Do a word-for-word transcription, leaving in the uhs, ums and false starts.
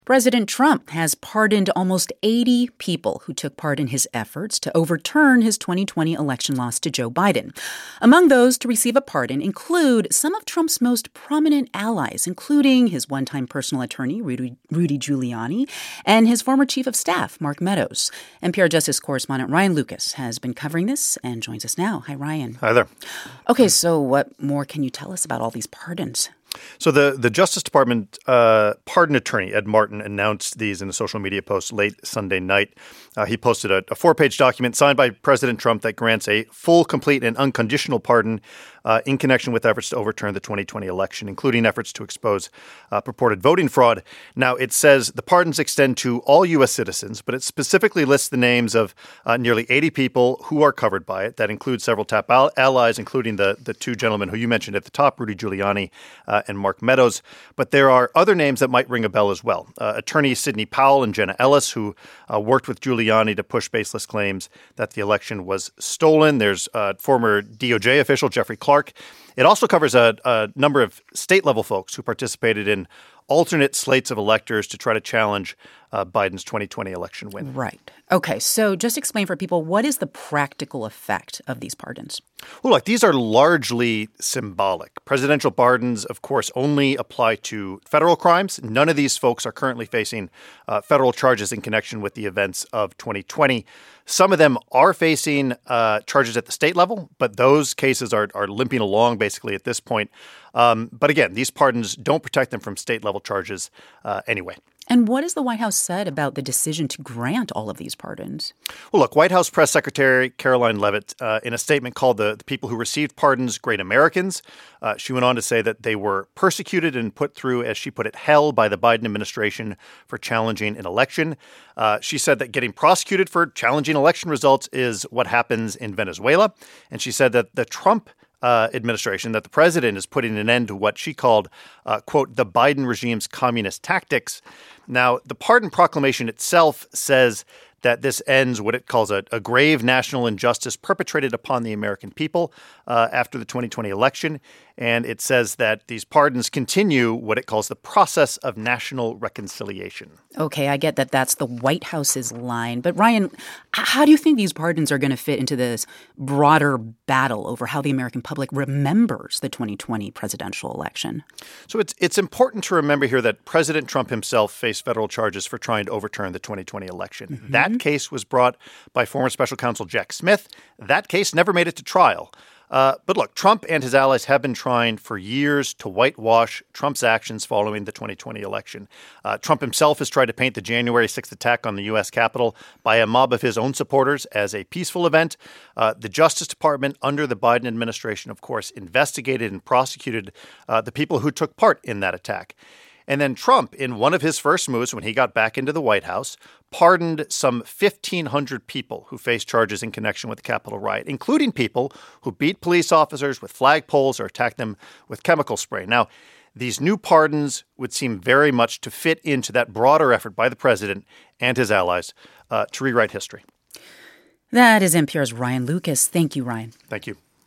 President Trump has pardoned almost eighty people who took part in his efforts to overturn his twenty twenty election loss to Joe Biden. Among those to receive a pardon include some of Trump's most prominent allies, including his one-time personal attorney, Rudy, Rudy Giuliani, and his former chief of staff, Mark Meadows. N P R Justice correspondent Ryan Lucas has been covering this and joins us now. Hi, Ryan. Hi there. Okay, so what more can you tell us about all these pardons? So the, the Justice Department uh, pardon attorney, Ed Martin, announced these in a social media post late Sunday night. Uh, he posted a, a four-page document signed by President Trump that grants a full, complete, and unconditional pardon uh, in connection with efforts to overturn the twenty twenty election, including efforts to expose uh, purported voting fraud. Now, it says the pardons extend to all U S citizens, but it specifically lists the names of uh, nearly eighty people who are covered by it. That includes several top al- allies, including the, the two gentlemen who you mentioned at the top, Rudy Giuliani uh, and Mark Meadows. But there are other names that might ring a bell as well. Uh, attorney Sidney Powell and Jenna Ellis, who uh, worked with Giuliani to push baseless claims that the election was stolen. There's uh, former D O J official Jeffrey Clark. It also covers a, a number of state-level folks who participated in alternate slates of electors to try to challenge uh, Biden's twenty twenty election win. Right. Okay, so just explain for people, what is the practical effect of these pardons? Well, look, these are largely symbolic. Presidential pardons, of course, only apply to federal crimes. None of these folks are currently facing uh, federal charges in connection with the events of twenty twenty. Some of them are facing uh, charges at the state level, but those cases are, are limping along basically at this point. Um, but again, these pardons don't protect them from state-level charges uh, anyway. And what has the White House said about the decision to grant all of these pardons? Well, look, White House Press Secretary Caroline Leavitt, uh, in a statement called the, the people who received pardons great Americans, uh, she went on to say that they were persecuted and put through, as she put it, hell by the Biden administration for challenging an election. Uh, she said that getting prosecuted for challenging election results is what happens in Venezuela. And she said that the Trump Uh, administration, that the president is putting an end to what she called, uh, quote, the Biden regime's communist tactics. Now, the pardon proclamation itself says that this ends what it calls a, a grave national injustice perpetrated upon the American people uh, after the twenty twenty election. And it says that these pardons continue what it calls the process of national reconciliation. Okay, I get that that's the White House's line. But Ryan, how do you think these pardons are going to fit into this broader battle over how the American public remembers the twenty twenty presidential election? So it's it's important to remember here that President Trump himself faced federal charges for trying to overturn the twenty twenty election. Mm-hmm. That case was brought by former special counsel Jack Smith. That case never made it to trial. Uh, but look, Trump and his allies have been trying for years to whitewash Trump's actions following the twenty twenty election. Uh, Trump himself has tried to paint the January sixth attack on the U S Capitol by a mob of his own supporters as a peaceful event. Uh, the Justice Department under the Biden administration, of course, investigated and prosecuted uh, the people who took part in that attack. And then Trump, in one of his first moves when he got back into the White House, pardoned some fifteen hundred people who faced charges in connection with the Capitol riot, including people who beat police officers with flagpoles or attacked them with chemical spray. Now, these new pardons would seem very much to fit into that broader effort by the president and his allies uh, to rewrite history. That is N P R's Ryan Lucas. Thank you, Ryan. Thank you.